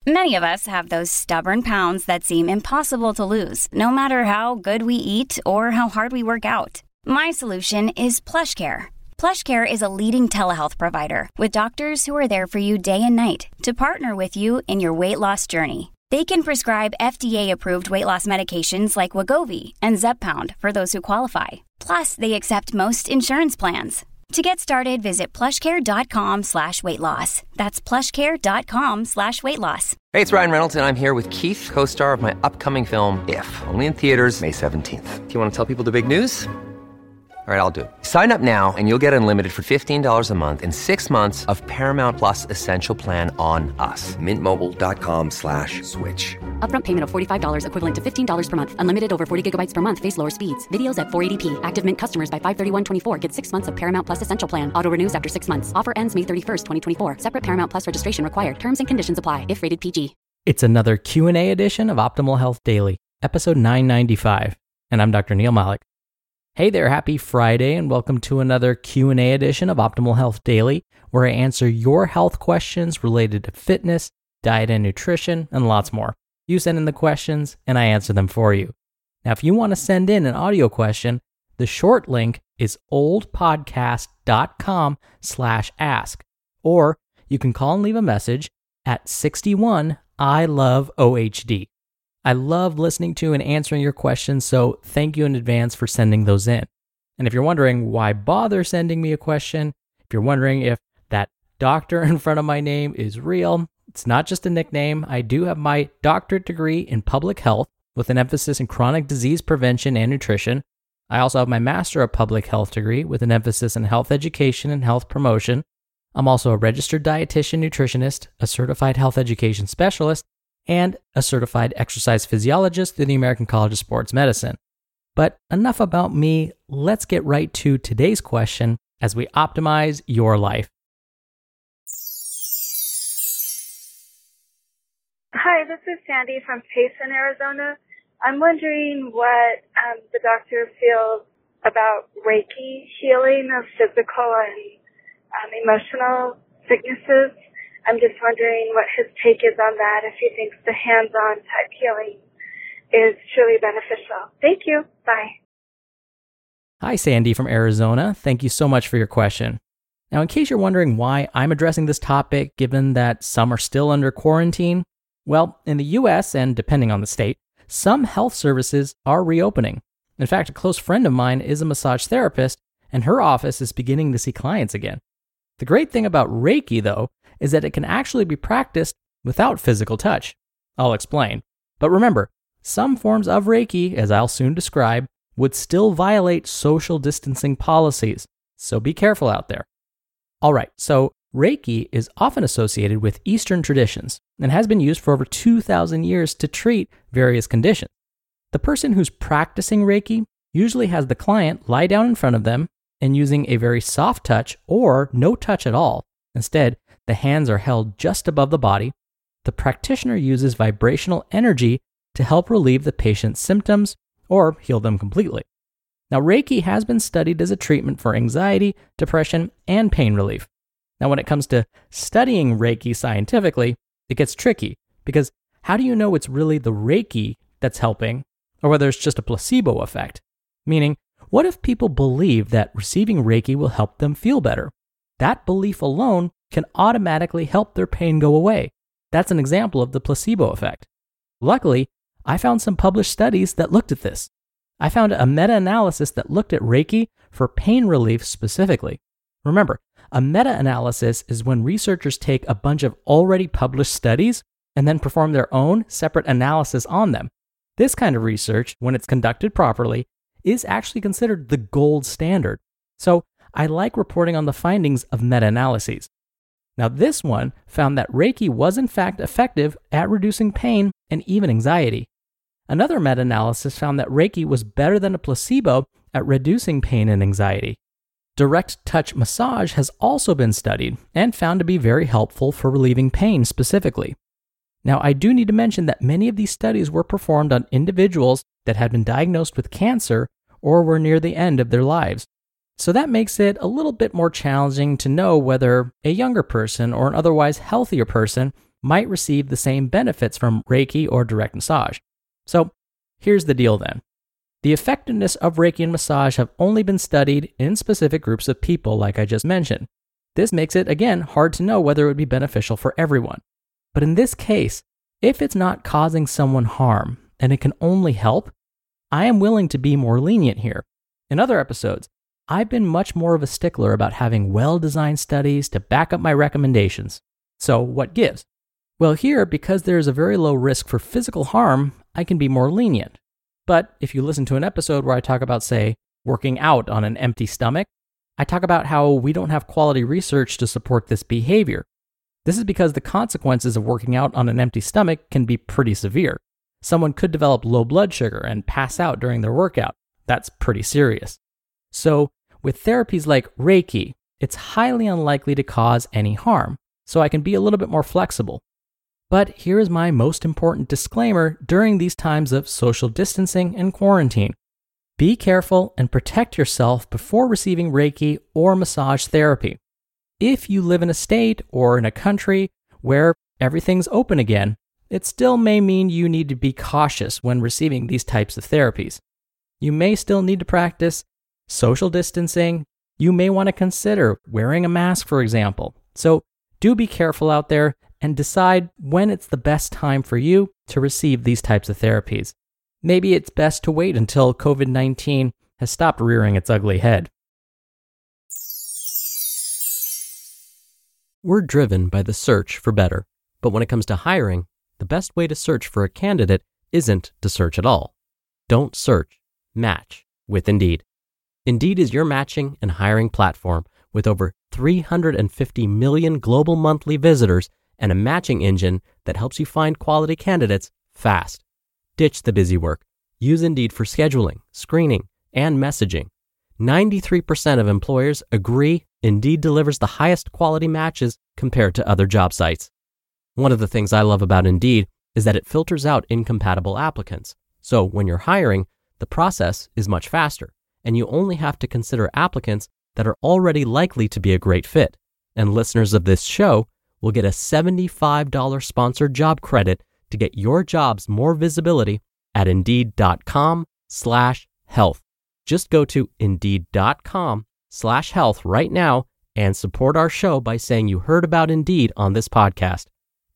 Many of us have those stubborn pounds that seem impossible to lose, no matter how good we eat or how hard we work out. My solution is PlushCare. PlushCare is a leading telehealth provider with doctors who are there for you day and night to partner with you in your weight loss journey. They can prescribe FDA-approved weight loss medications like Wegovy and Zepbound for those who qualify. Plus, they accept most insurance plans. To get started, visit plushcare.com/weightloss. That's plushcare.com/weightloss. Hey, it's Ryan Reynolds, and I'm here with Keith, co-star of my upcoming film, If, only in theaters May 17th. Do you want to tell people the big news? All right, I'll do it. Sign up now and you'll get unlimited for $15 a month and 6 months of Paramount Plus Essential Plan on us. MintMobile.com/switch. Upfront payment of $45 equivalent to $15 per month. Unlimited over 40 gigabytes per month. Face lower speeds. Videos at 480p. Active Mint customers by 531.24 get 6 months of Paramount Plus Essential Plan. Auto renews after 6 months. Offer ends May 31st, 2024. Separate Paramount Plus registration required. Terms and conditions apply if rated PG. It's another Q&A edition of Optimal Health Daily, episode 995, and I'm Dr. Neil Malik. Hey there, happy Friday, and welcome to another Q&A edition of Optimal Health Daily, where I answer your health questions related to fitness, diet and nutrition, and lots more. You send in the questions, and I answer them for you. Now, if you want to send in an audio question, the short link is oldpodcast.com/ask, or you can call and leave a message at 61 I love OHD. I love listening to and answering your questions, so thank you in advance for sending those in. And if you're wondering why bother sending me a question, if you're wondering if that doctor in front of my name is real, it's not just a nickname. I do have my doctorate degree in public health with an emphasis in chronic disease prevention and nutrition. I also have my Master of Public Health degree with an emphasis in health education and health promotion. I'm also a registered dietitian nutritionist, a certified health education specialist, and a certified exercise physiologist through the American College of Sports Medicine. But enough about me, let's get right to today's question as we optimize your life. Hi, this is Sandy from Payson, Arizona. I'm wondering what the doctor feels about Reiki healing of physical and emotional sicknesses. I'm just wondering what his take is on that, if he thinks the hands-on type healing is truly beneficial. Thank you. Bye. Hi, Sandy from Arizona. Thank you so much for your question. Now, in case you're wondering why I'm addressing this topic, given that some are still under quarantine, well, in the US, and depending on the state, some health services are reopening. In fact, a close friend of mine is a massage therapist, and her office is beginning to see clients again. The great thing about Reiki, though, is that it can actually be practiced without physical touch. I'll explain. But remember, some forms of Reiki, as I'll soon describe, would still violate social distancing policies, so be careful out there. All right, so Reiki is often associated with Eastern traditions and has been used for over 2,000 years to treat various conditions. The person who's practicing Reiki usually has the client lie down in front of them and using a very soft touch or no touch at all. Instead, the hands are held just above the body. The practitioner uses vibrational energy to help relieve the patient's symptoms or heal them completely. Now, Reiki has been studied as a treatment for anxiety, depression, and pain relief. Now, when it comes to studying Reiki scientifically, it gets tricky because how do you know it's really the Reiki that's helping or whether it's just a placebo effect? Meaning, what if people believe that receiving Reiki will help them feel better? That belief alone can automatically help their pain go away. That's an example of the placebo effect. Luckily, I found some published studies that looked at this. I found a meta-analysis that looked at Reiki for pain relief specifically. Remember, a meta-analysis is when researchers take a bunch of already published studies and then perform their own separate analysis on them. This kind of research, when it's conducted properly, is actually considered the gold standard. So I like reporting on the findings of meta-analyses. Now, this one found that Reiki was in fact effective at reducing pain and even anxiety. Another meta-analysis found that Reiki was better than a placebo at reducing pain and anxiety. Direct touch massage has also been studied and found to be very helpful for relieving pain specifically. Now, I do need to mention that many of these studies were performed on individuals that had been diagnosed with cancer or were near the end of their lives. So that makes it a little bit more challenging to know whether a younger person or an otherwise healthier person might receive the same benefits from Reiki or direct massage. So here's the deal then. The effectiveness of Reiki and massage have only been studied in specific groups of people, like I just mentioned. This makes it, again, hard to know whether it would be beneficial for everyone. But in this case, if it's not causing someone harm and it can only help, I am willing to be more lenient here. In other episodes, I've been much more of a stickler about having well-designed studies to back up my recommendations. So what gives? Well, here, because there is a very low risk for physical harm, I can be more lenient. But if you listen to an episode where I talk about, say, working out on an empty stomach, I talk about how we don't have quality research to support this behavior. This is because the consequences of working out on an empty stomach can be pretty severe. Someone could develop low blood sugar and pass out during their workout. That's pretty serious. So, with therapies like Reiki, it's highly unlikely to cause any harm, so I can be a little bit more flexible. But here is my most important disclaimer during these times of social distancing and quarantine. Be careful and protect yourself before receiving Reiki or massage therapy. If you live in a state or in a country where everything's open again, it still may mean you need to be cautious when receiving these types of therapies. You may still need to practice social distancing. You may want to consider wearing a mask, for example. So do be careful out there and decide when it's the best time for you to receive these types of therapies. Maybe it's best to wait until COVID-19 has stopped rearing its ugly head. We're driven by the search for better, but when it comes to hiring, the best way to search for a candidate isn't to search at all. Don't search, match with Indeed. Indeed is your matching and hiring platform with over 350 million global monthly visitors and a matching engine that helps you find quality candidates fast. Ditch the busy work. Use Indeed for scheduling, screening, and messaging. 93% of employers agree Indeed delivers the highest quality matches compared to other job sites. One of the things I love about Indeed is that it filters out incompatible applicants. So when you're hiring, the process is much faster, and you only have to consider applicants that are already likely to be a great fit. And listeners of this show will get a $75 sponsored job credit to get your jobs more visibility at Indeed.com/health. Just go to Indeed.com/health right now and support our show by saying you heard about Indeed on this podcast.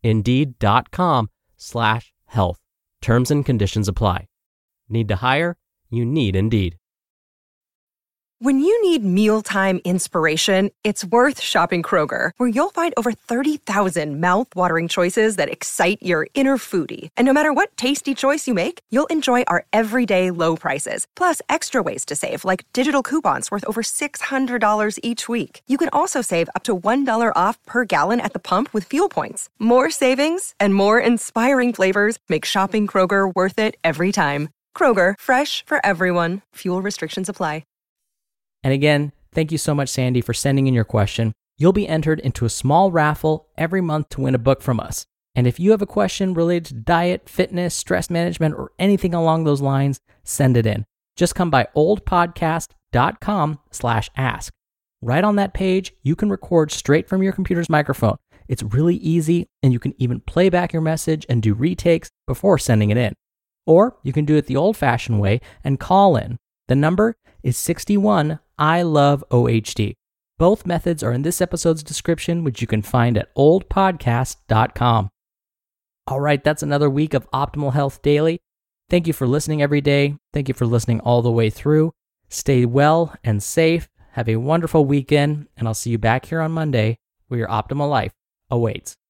Indeed.com/health. Terms and conditions apply. Need to hire? You need Indeed. When you need mealtime inspiration, it's worth shopping Kroger, where you'll find over 30,000 mouth-watering choices that excite your inner foodie. And no matter what tasty choice you make, you'll enjoy our everyday low prices, plus extra ways to save, like digital coupons worth over $600 each week. You can also save up to $1 off per gallon at the pump with fuel points. More savings and more inspiring flavors make shopping Kroger worth it every time. Kroger, fresh for everyone. Fuel restrictions apply. And again, thank you so much, Sandy, for sending in your question. You'll be entered into a small raffle every month to win a book from us. And if you have a question related to diet, fitness, stress management, or anything along those lines, send it in. Just come by oldpodcast.com/ask. Right on that page, you can record straight from your computer's microphone. It's really easy, and you can even play back your message and do retakes before sending it in. Or you can do it the old-fashioned way and call in. The number is 61 I Love OHD. Both methods are in this episode's description, which you can find at oldpodcast.com. All right, that's another week of Optimal Health Daily. Thank you for listening every day. Thank you for listening all the way through. Stay well and safe. Have a wonderful weekend, and I'll see you back here on Monday where your optimal life awaits.